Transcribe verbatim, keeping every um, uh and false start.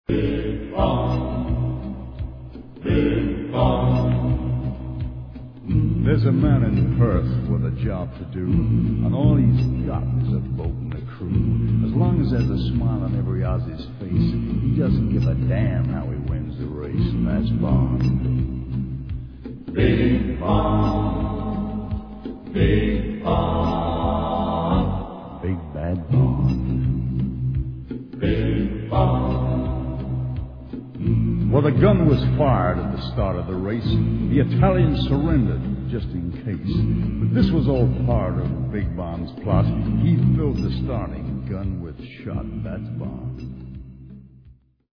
Big Bond, Big Bond. There's a man in Perth with a job to do, and all he's got is a boat and a crew. As long as there's a smile on every Aussie's face, he doesn't give a damn how he wins the race, and that's Bond. Big Bond, Big Bond, Big Bad Bond. Big Bond. Well, the gun was fired at the start of the race. The Italian surrendered, just in case. But this was all part of Big Bond's plot. He filled the starting gun with shot. That's Bond.